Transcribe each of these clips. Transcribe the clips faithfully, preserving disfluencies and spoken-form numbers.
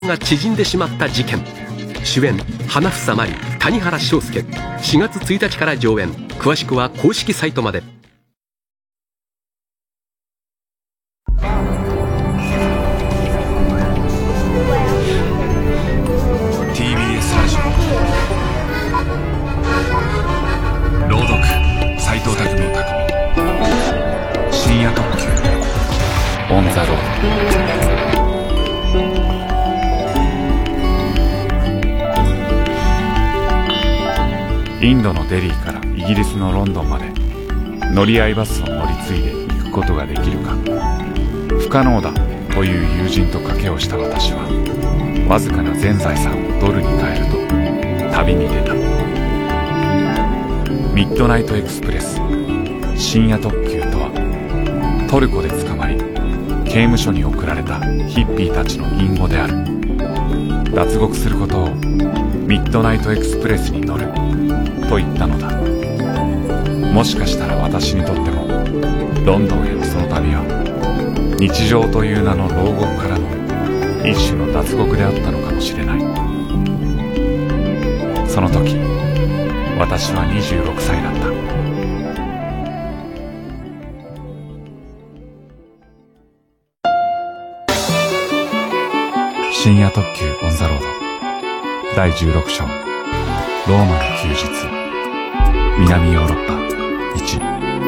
が縮んでしまった事件。主演花房まり、谷原章介。しがつついたちから上演。詳しくは公式サイトまで。 ティービーエス ラジオ朗読斎藤工深夜特急オンザロード。インドのデリーからイギリスのロンドンまで乗り合いバスを乗り継いで行くことができるか。不可能だという友人と賭けをした私はわずかな全財産をドルに変えると旅に出た。ミッドナイトエクスプレス深夜特急とは、トルコで捕まり刑務所に送られたヒッピーたちの隠語である。脱獄することをミッドナイトエクスプレスに乗ると言ったのだ。もしかしたら私にとってもロンドンへのその旅は日常という名の牢獄からの一種の脱獄であったのかもしれない。その時私はにじゅうろくさいだった。深夜特急オンザロードだいじゅうろく章ローマの休日南ヨーロッパいち。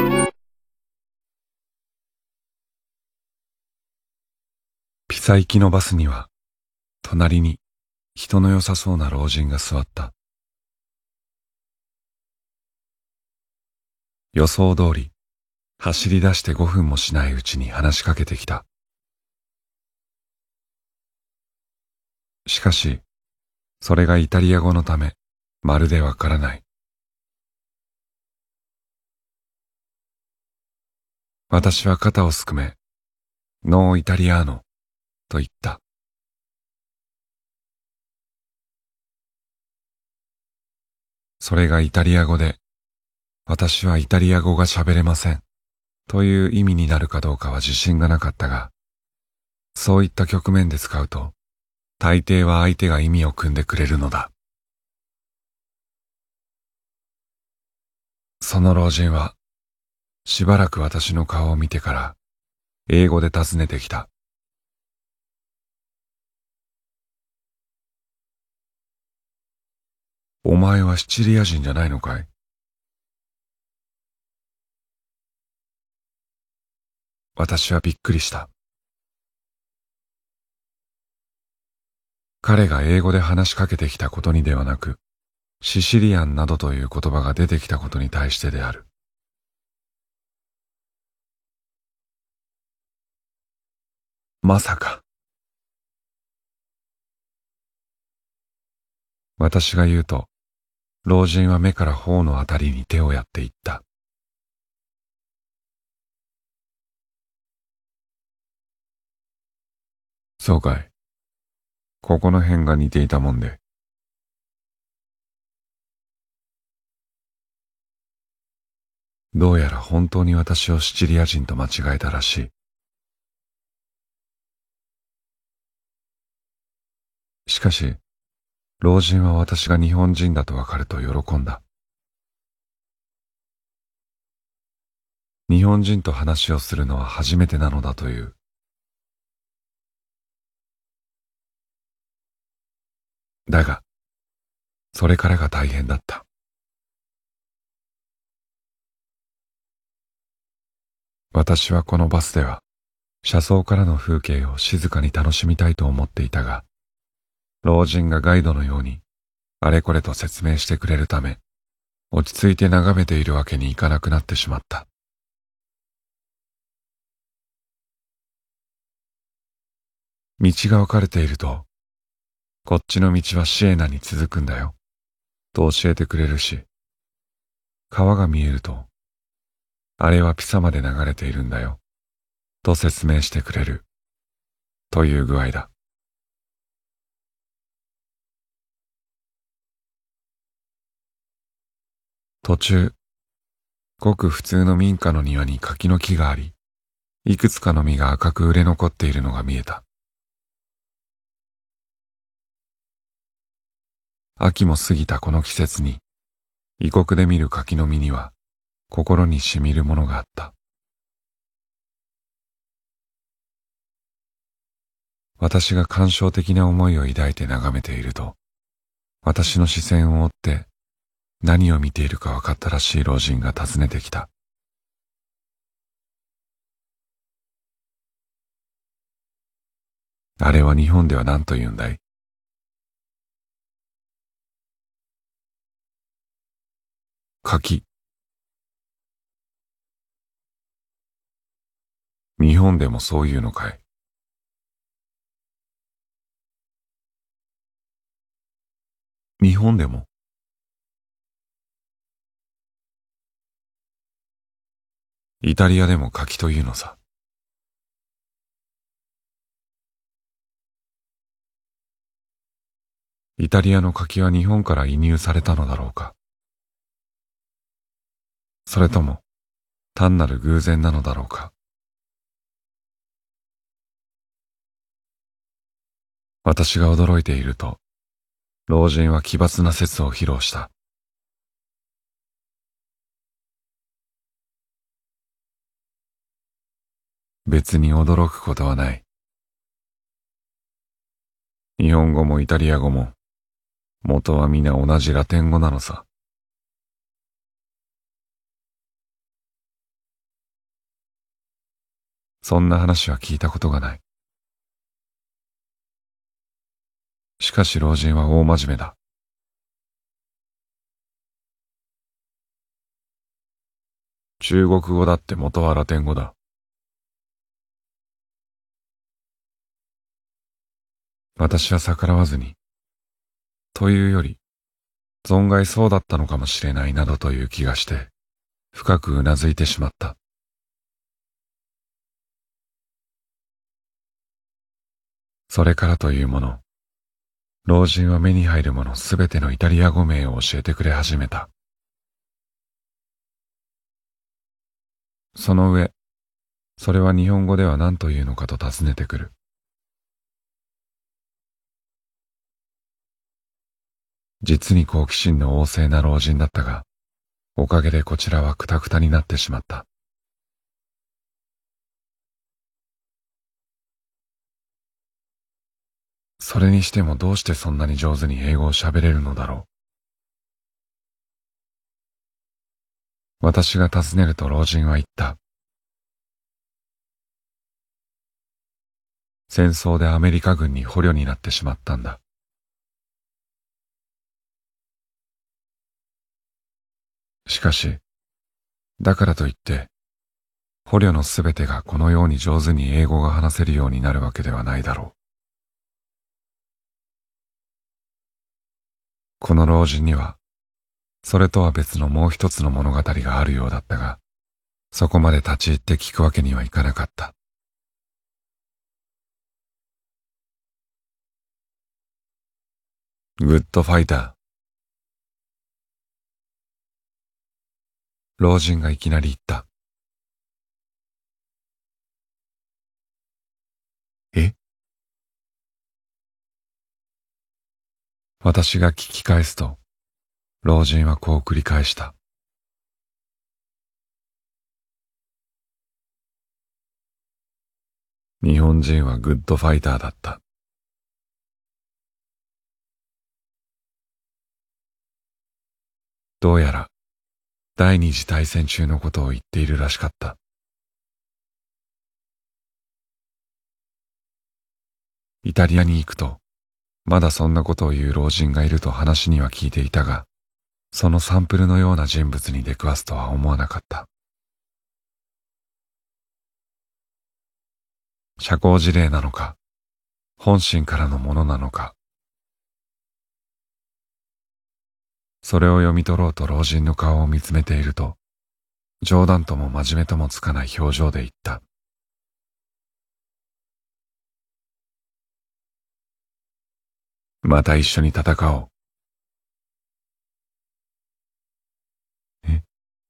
ピサ行きのバスには隣に人の良さそうな老人が座った。予想通り走り出してごふんもしないうちに話しかけてきた。しかしそれがイタリア語のためまるでわからない。私は肩をすくめ、ノーイタリアーノと言った。それがイタリア語で、私はイタリア語が喋れませんという意味になるかどうかは自信がなかったが、そういった局面で使うと、大抵は相手が意味を汲んでくれるのだ。その老人は、しばらく私の顔を見てから、英語で尋ねてきた。お前はシチリア人じゃないのかい？私はびっくりした。彼が英語で話しかけてきたことにではなく、シシリアンなどという言葉が出てきたことに対してである。まさか。私が言うと、老人は目から頬のあたりに手をやって言った。そうかい。ここの辺が似ていたもんで。どうやら本当に私をシチリア人と間違えたらしい。しかし、老人は私が日本人だとわかると喜んだ。日本人と話をするのは初めてなのだという。だが、それからが大変だった。私はこのバスでは、車窓からの風景を静かに楽しみたいと思っていたが、老人がガイドのように、あれこれと説明してくれるため、落ち着いて眺めているわけにいかなくなってしまった。道が分かれていると、こっちの道はシエナに続くんだよ、と教えてくれるし、川が見えると、あれはピサまで流れているんだよ、と説明してくれる、という具合だ。途中、ごく普通の民家の庭に柿の木があり、いくつかの実が赤く売れ残っているのが見えた。 秋も過ぎたこの季節に、異国で見る柿の実には、心にしみるものがあった。私が感傷的な思いを抱いて眺めていると、私の視線を追って何を見ているか分かったらしい老人が訪ねてきた。あれは日本では何と言うんだい？柿。日本でもそういうのかい？日本でも？イタリアでも柿というのさ。イタリアの柿は日本から移入されたのだろうか。それとも単なる偶然なのだろうか。私が驚いていると、老人は奇抜な説を披露した。別に驚くことはない。日本語もイタリア語も、元は皆同じラテン語なのさ。そんな話は聞いたことがない。しかし老人は大真面目だ。中国語だって元はラテン語だ。私は逆らわずに、というより、存外そうだったのかもしれないなどという気がして、深くうなずいてしまった。それからというもの、老人は目に入るものすべてのイタリア語名を教えてくれ始めた。その上、それは日本語では何というのかと尋ねてくる。実に好奇心の旺盛な老人だったが、おかげでこちらはクタクタになってしまった。それにしてもどうしてそんなに上手に英語を喋れるのだろう。私が尋ねると老人は言った。戦争でアメリカ軍に捕虜になってしまったんだ。しかし、だからといって、捕虜のすべてがこのように上手に英語が話せるようになるわけではないだろう。この老人には、それとは別のもう一つの物語があるようだったが、そこまで立ち入って聞くわけにはいかなかった。グッドファイター。老人がいきなり言った。え？私が聞き返すと、老人はこう繰り返した。日本人はグッドファイターだった。どうやら、第二次大戦中のことを言っているらしかった。イタリアに行くと、まだそんなことを言う老人がいると話には聞いていたが、そのサンプルのような人物に出くわすとは思わなかった。社交辞令なのか、本心からのものなのか。それを読み取ろうと老人の顔を見つめていると、冗談とも真面目ともつかない表情で言った。また一緒に戦おう。え？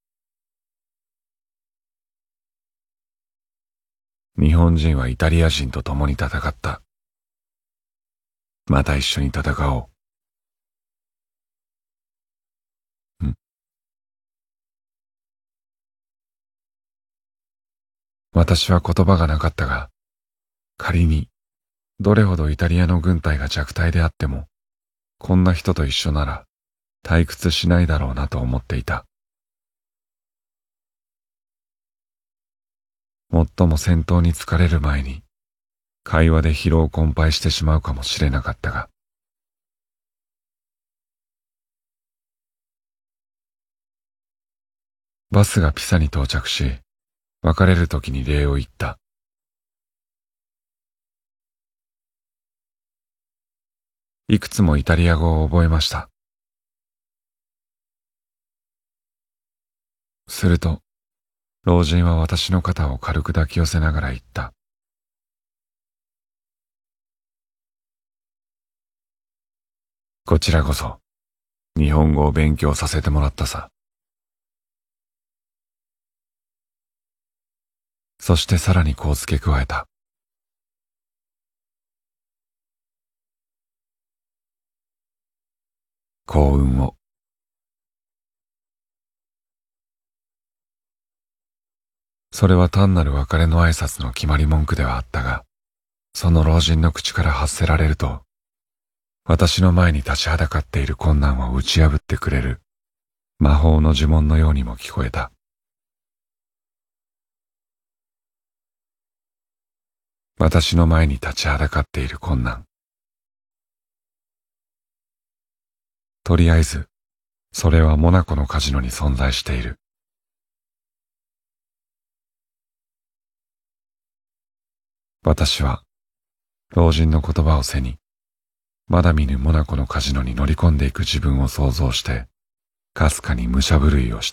日本人はイタリア人と共に戦った。また一緒に戦おう。 私は言葉がなかったが、仮にどれほどイタリアの軍隊が弱体であっても、こんな人と一緒なら退屈しないだろうなと思っていた。もっとも戦闘に疲れる前に、会話で疲労困憊してしまうかもしれなかったが、バスがピサに到着し、別れる時に礼を言った。いくつもイタリア語を覚えました。すると、老人は私の肩を軽く抱き寄せながら言った。こちらこそ、日本語を勉強させてもらったさ。そしてさらにこう付け加えた。幸運を。それは単なる別れの挨拶の決まり文句ではあったが、その老人の口から発せられると、私の前に立ちはだかっている困難を打ち破ってくれる魔法の呪文のようにも聞こえた。私の前に立ちはだかっている困難。とりあえず、それはモナコのカジノに存在している。私は、老人の言葉を背に、まだ見ぬモナコのカジノに乗り込んでいく自分を想像して、かすかに武者震いをした。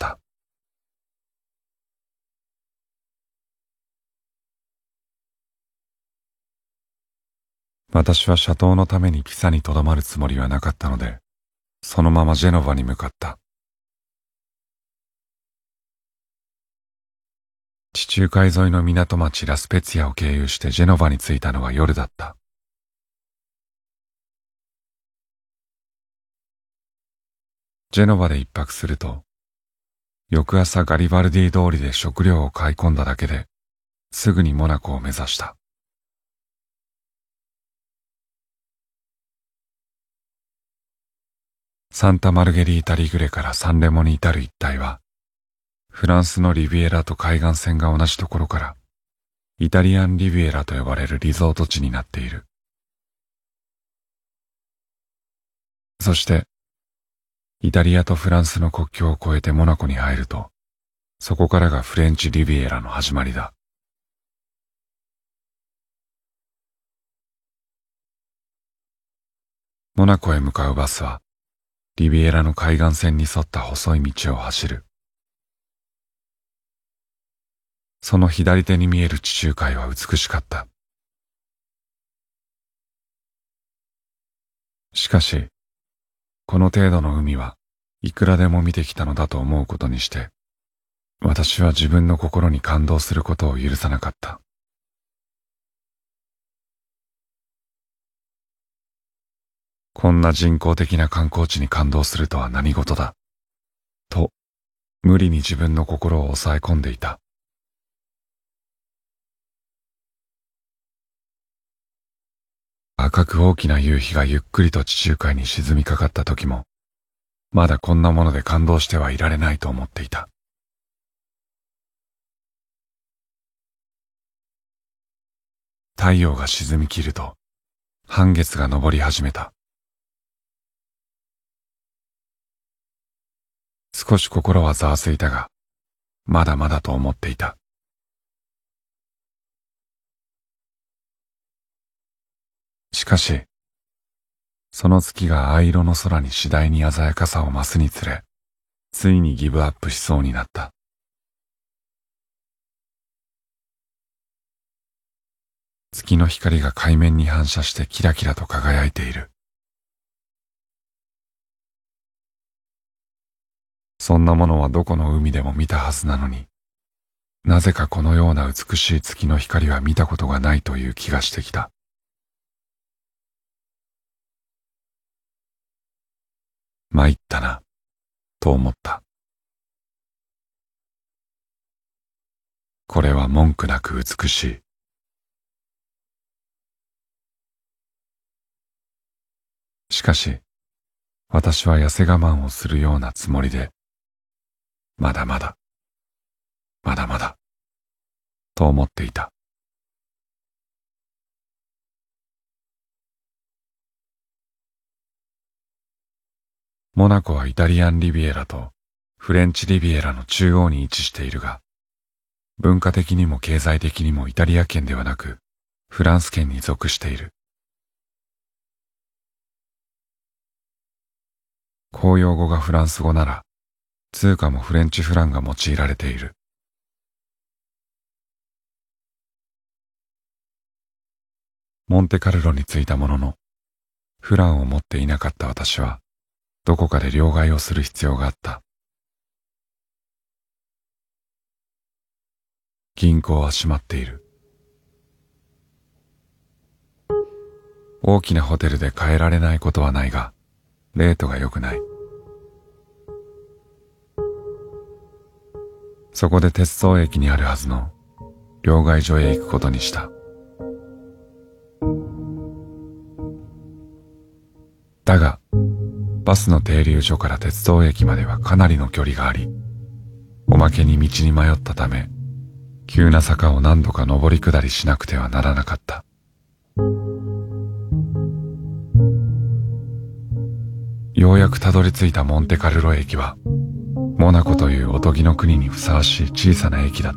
私は斜塔のためにピサにとどまるつもりはなかったので、そのままジェノバに向かった。地中海沿いの港町ラスペツィアを経由してジェノバに着いたのは夜だった。ジェノバで一泊すると、翌朝ガリバルディ通りで食料を買い込んだだけで、すぐにモナコを目指した。サンタマルゲリータリグレからサンレモに至る一帯は、フランスのリビエラと海岸線が同じところから、イタリアンリビエラと呼ばれるリゾート地になっている。そして、イタリアとフランスの国境を越えてモナコに入ると、そこからがフレンチリビエラの始まりだ。モナコへ向かうバスは、リビエラの海岸線に沿った細い道を走る。その左手に見える地中海は美しかった。しかし、この程度の海はいくらでも見てきたのだと思うことにして、私は自分の心に感動することを許さなかった。こんな人工的な観光地に感動するとは何事だ。と、無理に自分の心を抑え込んでいた。赤く大きな夕日がゆっくりと地中海に沈みかかった時も、まだこんなもので感動してはいられないと思っていた。太陽が沈み切ると、半月が昇り始めた。少し心はざわついたが、まだまだと思っていた。しかし、その月が藍色の空に次第に鮮やかさを増すにつれ、ついにギブアップしそうになった。月の光が海面に反射してキラキラと輝いている。そんなものはどこの海でも見たはずなのに、なぜかこのような美しい月の光は見たことがないという気がしてきた。参ったな、と思った。 これは文句なく美しい。しかし、私は痩せ我慢をするようなつもりで、まだまだ、まだまだ、と思っていた。モナコはイタリアンリビエラとフレンチリビエラの中央に位置しているが、文化的にも経済的にもイタリア圏ではなく、フランス圏に属している。公用語がフランス語なら、通貨もフレンチフランが用いられている。モンテカルロに着いたものの、フランを持っていなかった私は、どこかで両替をする必要があった。銀行は閉まっている。大きなホテルで変えられないことはないが、レートが良くない。そこで鉄道駅にあるはずの両替所へ行くことにした。だが、バスの停留所から鉄道駅まではかなりの距離があり、おまけに道に迷ったため、急な坂を何度か上り下りしなくてはならなかった。ようやくたどり着いたモンテカルロ駅は、モナコというおとぎの国にふさわしい小さな駅だった。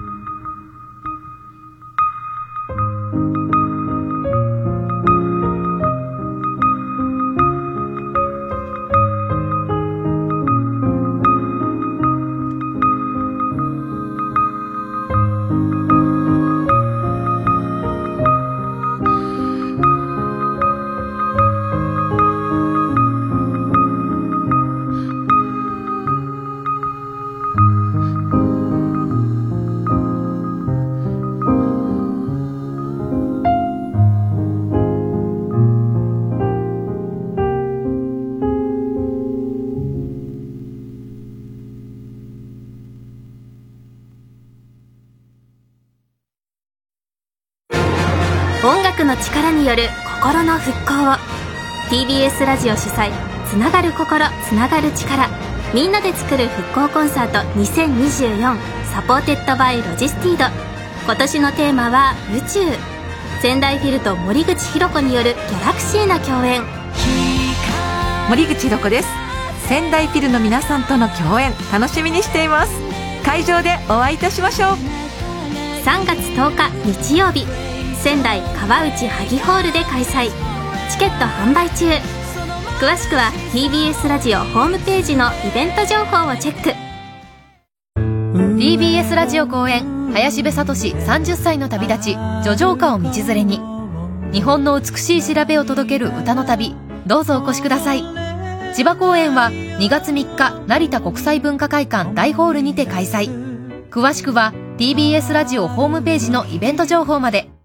音楽の力による心の復興を ティービーエス ラジオ主催、つながる心つながる力、みんなで作る復興コンサートにせんにじゅうよんサポーテッドバイロジスティード。今年のテーマは宇宙。仙台フィルと森口博子によるギャラクシーな共演。 森口博子です。仙台フィルの皆さんとの共演楽しみにしています。会場でお会いいたしましょう。 さんがつとおか日曜日、仙台川内萩ホールで開催。チケット販売中。詳しくは ティービーエス ラジオホームページのイベント情報をチェック。 ティービーエス ラジオ公演、林部聡さんじゅっさいの旅立ち、叙情歌を道連れに、日本の美しい調べを届ける歌の旅、どうぞお越しください。千葉公演はにがつみっか成田国際文化会館大ホールにて開催。詳しくは ティービーエス ラジオホームページのイベント情報まで。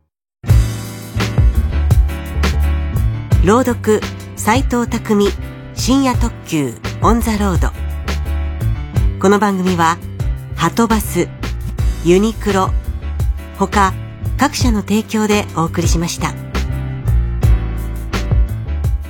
朗読斉藤匠、深夜特急オンザロード。この番組ははとバス、ユニクロ他各社の提供でお送りしました。